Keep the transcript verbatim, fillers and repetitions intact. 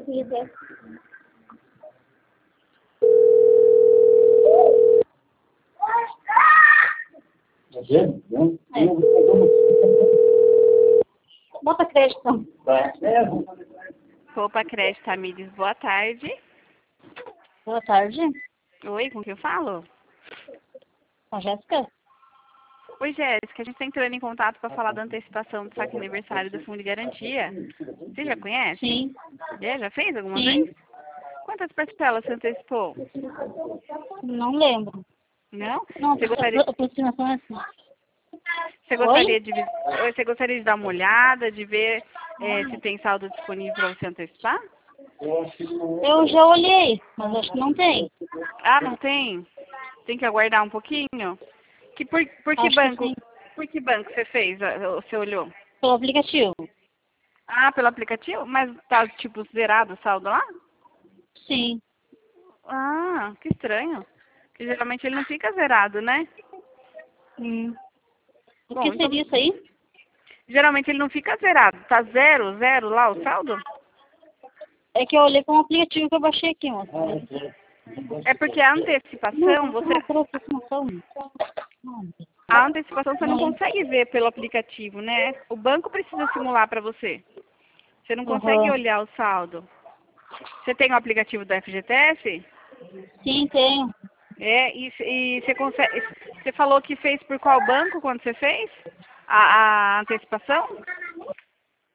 vida. É. Bota crédito. Poupa Crédito Tamires, boa tarde. Boa tarde. Oi, com quem eu falo? Com a Jéssica? Oi, Jéssica, a gente está entrando em contato para falar da antecipação do saque aniversário do Fundo de Garantia. Você já conhece? Sim. É, já fez alguma Sim. vez? Quantas parcelas você antecipou? Não lembro. Não? Não, Você gostaria, a aproximação é assim. você gostaria, de, Oi, você gostaria de dar uma olhada, de ver é, se tem saldo disponível para você antecipar? Eu já olhei, mas acho que não tem. Ah, não tem? Tem que aguardar um pouquinho? Que, por, por que Acho que banco? sim. Por que banco você fez? ah, Você olhou? Pelo aplicativo. Ah, pelo aplicativo? Mas tá tipo zerado o saldo lá? Sim. Ah, que estranho. Porque geralmente ele não fica zerado, né? Hum. O Bom, que então seria isso aí? geralmente ele não fica zerado. Tá zero, zero lá o saldo? É que eu olhei com o aplicativo que eu baixei aqui, moça. É porque a Não, antecipação, você. não, por aproximação. Não. A antecipação você não Não. consegue ver pelo aplicativo, né? O banco precisa simular para você. Você não consegue Uhum. olhar o saldo. Você tem o aplicativo do F G T S? Sim, tenho. É, e, e você consegue. Você falou que fez por qual banco quando você fez a, a antecipação?